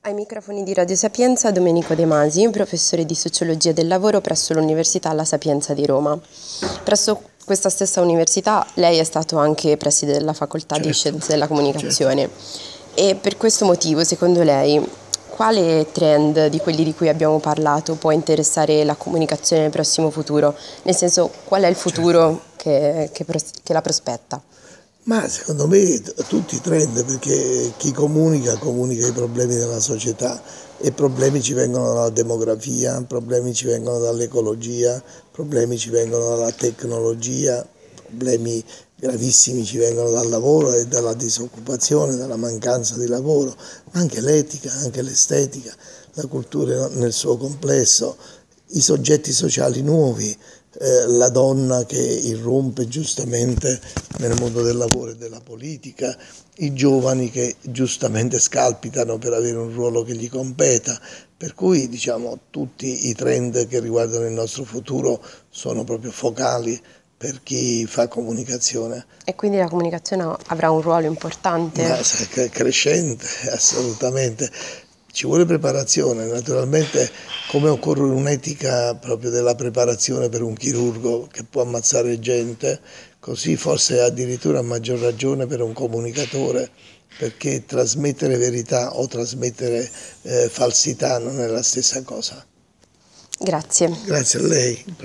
Ai microfoni di Radio Sapienza Domenico De Masi, professore di Sociologia del Lavoro presso l'Università La Sapienza di Roma. Presso questa stessa università lei è stato anche preside della Facoltà di Scienze della Comunicazione. E per questo motivo, secondo lei, quale trend di quelli di cui abbiamo parlato può interessare la comunicazione nel prossimo futuro? Nel senso, qual è il futuro che la prospetta? Ma secondo me tutti i trend, perché chi comunica i problemi della società e problemi ci vengono dalla demografia, problemi ci vengono dall'ecologia, problemi ci vengono dalla tecnologia, problemi gravissimi ci vengono dal lavoro e dalla disoccupazione, dalla mancanza di lavoro, ma anche l'etica, anche l'estetica, la cultura nel suo complesso, i soggetti sociali nuovi, la donna che irrompe giustamente nel mondo del lavoro e della politica, i giovani che giustamente scalpitano per avere un ruolo che gli competa, per cui diciamo tutti i trend che riguardano il nostro futuro sono proprio focali per chi fa comunicazione. E quindi la comunicazione avrà un ruolo importante? Ma crescente, assolutamente. Ci vuole preparazione, naturalmente, come occorre un'etica proprio della preparazione per un chirurgo che può ammazzare gente, così forse addirittura a maggior ragione per un comunicatore, perché trasmettere verità o trasmettere falsità non è la stessa cosa. Grazie. Grazie a lei.